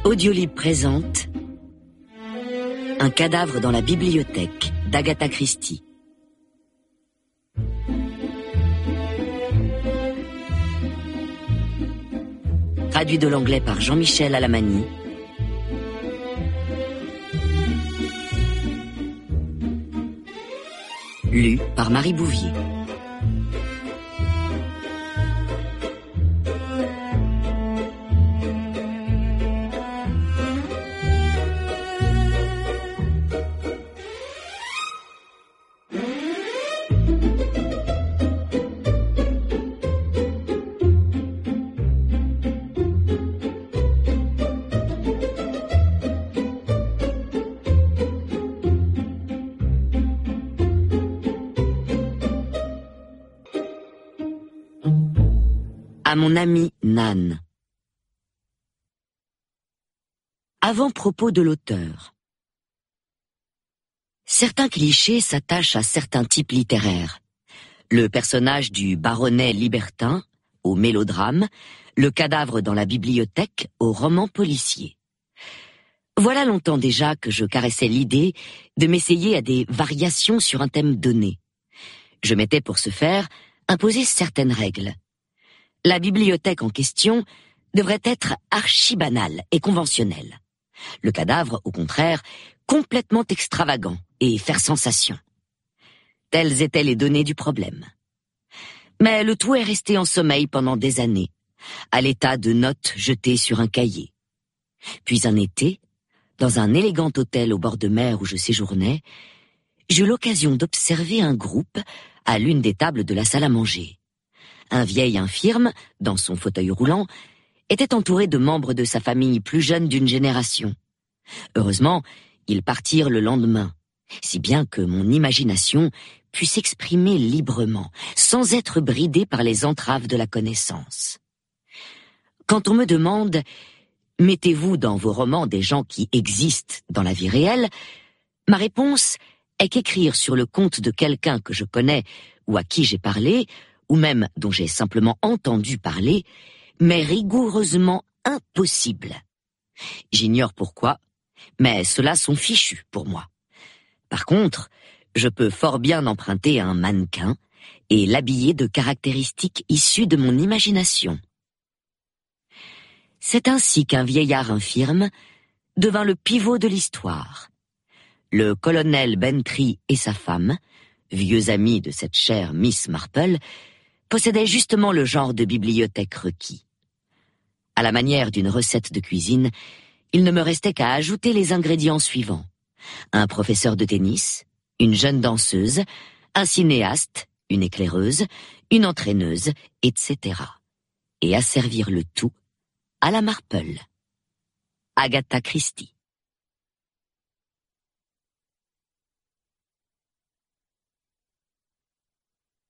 Audiolib présente Un cadavre dans la bibliothèque d'Agatha Christie. Traduit de l'anglais par Jean-Michel Alamani. Lu par Marie Bouvier. À mon ami Nan. Avant-propos de l'auteur. Certains clichés s'attachent à certains types littéraires. Le personnage du baronnet libertin, au mélodrame, le cadavre dans la bibliothèque, au roman policier. Voilà longtemps déjà que je caressais l'idée de m'essayer à des variations sur un thème donné. Je m'étais pour ce faire imposé certaines règles. La bibliothèque en question devrait être archi-banale et conventionnelle. Le cadavre, au contraire, complètement extravagant et faire sensation. Telles étaient les données du problème. Mais le tout est resté en sommeil pendant des années, à l'état de notes jetées sur un cahier. Puis un été, dans un élégant hôtel au bord de mer où je séjournais, j'eus l'occasion d'observer un groupe à l'une des tables de la salle à manger. Un vieil infirme, dans son fauteuil roulant, était entouré de membres de sa famille plus jeunes d'une génération. Heureusement, ils partirent le lendemain, si bien que mon imagination put s'exprimer librement, sans être bridée par les entraves de la connaissance. Quand on me demande « Mettez-vous dans vos romans des gens qui existent dans la vie réelle ?», ma réponse est qu'écrire sur le compte de quelqu'un que je connais ou à qui j'ai parlé, ou même dont j'ai simplement entendu parler, m'est rigoureusement impossible. J'ignore pourquoi, mais ceux-là sont fichus pour moi. Par contre, je peux fort bien emprunter un mannequin et l'habiller de caractéristiques issues de mon imagination. C'est ainsi qu'un vieillard infirme devint le pivot de l'histoire. Le colonel Bentry et sa femme, vieux amis de cette chère Miss Marple, possédait justement le genre de bibliothèque requis. À la manière d'une recette de cuisine, il ne me restait qu'à ajouter les ingrédients suivants. Un professeur de tennis, une jeune danseuse, un cinéaste, une éclaireuse, une entraîneuse, etc. Et asservir le tout à la Marple. Agatha Christie.